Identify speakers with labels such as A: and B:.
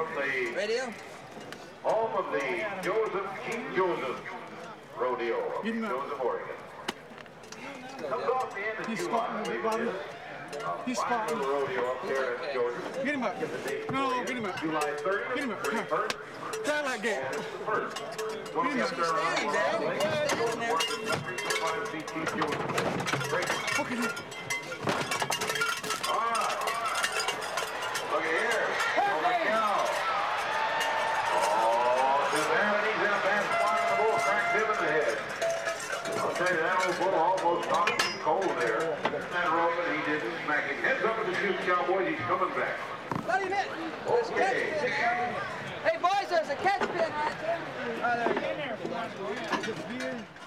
A: from the
B: Radio?
A: home of the King Joseph Rodeo of Joseph, Oregon. Comes off the end of July.
C: He's spotting.
A: Rodeo up there in Georgia.
C: Get him up. No, get him up.
A: July 30th.
C: Get him up.
A: 31st.
C: Try like that.
A: First.
C: Get him up. Look at him.
A: All right. Look at here. Holy cow. Oh, Savannah, he's in a bad spot in the bull. Cracked him in the head. I'll tell you, that old bull almost knocked him cold there. That rope, and he didn't smack him. Heads up in the chute, Cowboys. He's coming back.
B: Let him hit.
A: Okay.
B: Hey, boys, there's a catch pin right there.
C: In there.